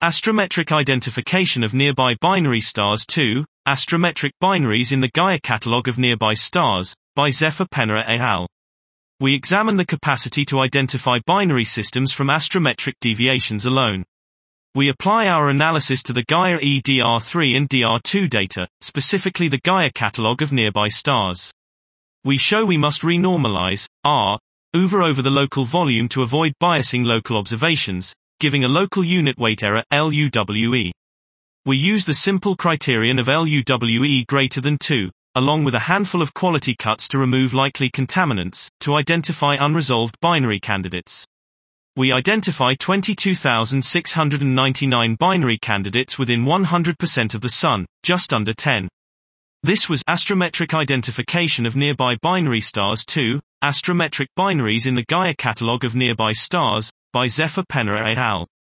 Astrometric identification of nearby binary stars. 2. Astrometric binaries in the Gaia Catalogue of Nearby Stars, by Zephyr Penner et al. We examine the capacity to identify binary systems from astrometric deviations alone. We apply our analysis to the Gaia EDR3 and DR2 data, specifically the Gaia Catalogue of Nearby Stars. We show we must renormalize over the local volume to avoid biasing local observations, giving a local unit weight error, LUWE. We use the simple criterion of LUWE greater than 2, along with a handful of quality cuts to remove likely contaminants, to identify unresolved binary candidates. We identify 22,699 binary candidates within 100% of the Sun, just under 10. This was astrometric identification of nearby binary stars. 2. Astrometric binaries in the Gaia Catalogue of Nearby Stars, by Zephyr Penner et al.